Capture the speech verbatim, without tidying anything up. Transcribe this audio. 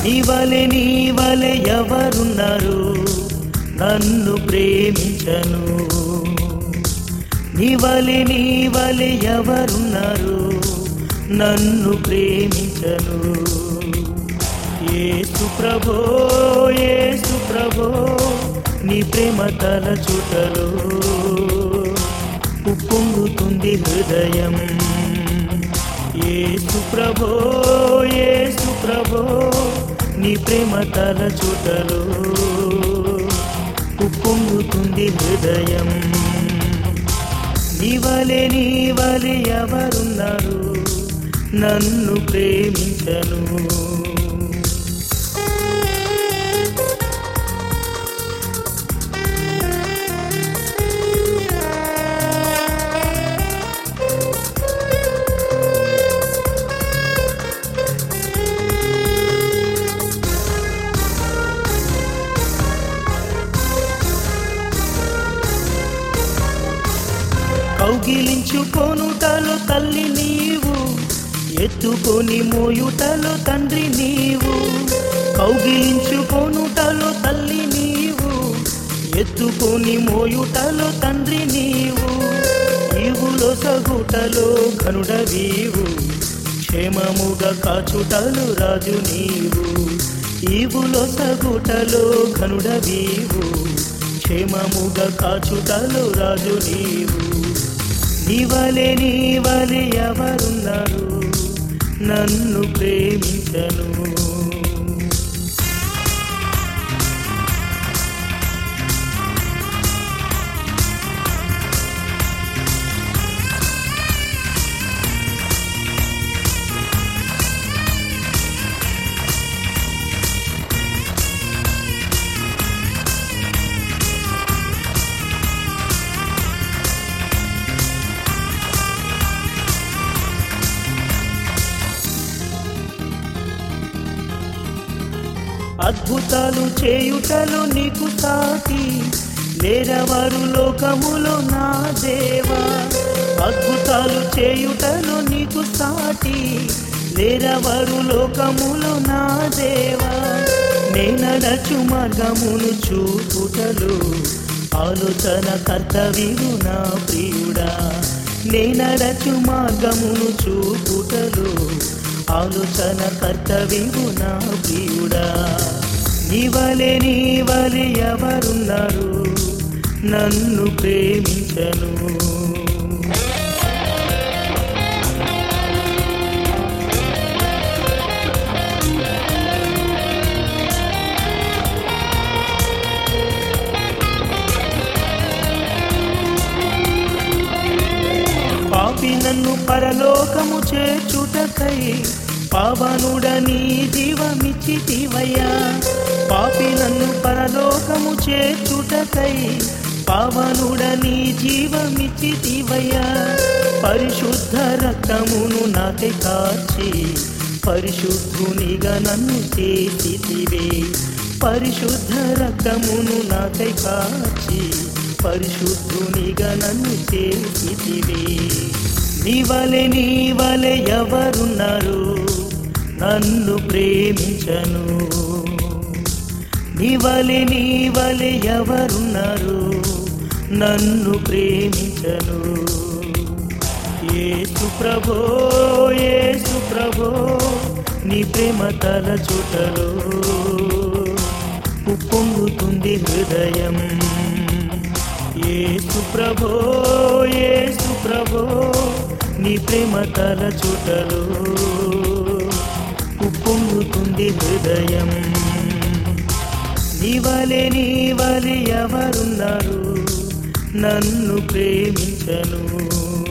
నీవలె నీవలె ఎవరున్నారు నన్ను ప్రేమించను. నీవలె నీవలె ఎవరున్నారు నన్ను ప్రేమించను. యేసు ప్రభో యేసు ప్రభో నీ ప్రేమ తలచుటలో ఉప్పొంగుతుంది హృదయం. యేసు ప్రభో యేసు ప్రభో నీ ప్రేమ తలచుటలో ఉప్పొంగుతుంది హృదయం. నీవలె నీవలె ఎవరున్నారు నన్ను ప్రేమించను. కౌగిలించుకొనుటలో తల్లి నీవు, ఎత్తుకొని మోయుటలో తండ్రి నీవు. కౌగిలించుకొనుటలో తల్లి నీవు, ఎత్తుకొని మోయుటలో తండ్రి నీవు. ఈవులో సగుటలో ఘనుడవీవు, క్షేమముగా కాచుటలు రాజు నీవు. ఈవులో సగుటలో ఘనుడవీవు, క్షేమముగా కాచుటలు రాజు నీవు. నీవలె నీవలె ఎవరున్నారు నన్ను ప్రేమించను. అద్భుతాలు చేయుటలో నీకు సాటి లేరవారు లోకములో నా దేవా. అద్భుతాలు చేయుటలో నీకు సాటి లేరవారు లోకములో నా దేవా. నేనడచు మార్గమును చూపుటలో ఆలోచన కర్తవ్యుడు నా ప్రియుడా. నేనడచు మార్గమును చూపుటలో ఆలోచన కర్తవ్యుడు నా ప్రియుడా. నీవలె నీవలె ఎవరున్నారు నన్ను ప్రేమించను. పాపి నన్ను పరలోకము చేర్చుటకై పావనుడని జీవమిచ్చితివయ్యా. పాపి నన్ను పరలోకము చేర్చుటకై పావనుడని జీవమిచ్చితివయ్యా. పరిశుద్ధ రక్తమును నాకై కాచి పరిశుద్ధునిగా నన్ను చేసితివే. పరిశుద్ధ రక్తమును నాకై కాచి పరిశుద్ధునిగా నన్ను చేసితివే. నీవలె నీవలె ఎవరున్నారు నన్ను ప్రేమించను. నీవలె నీవలె ఎవరున్నారు నన్ను ప్రేమించను. యేసు ప్రభో యేసు ప్రభో నీ ప్రేమ తలచుటలో ఉప్పొంగుతుంది హృదయం. యేసు ప్రభో యేసు ప్రభో నీ ప్రేమ తలచుటలో ఉప్పొంగుతుంది హృదయం. నీవలె నీవలె ఎవరున్నారు నన్ను ప్రేమించను.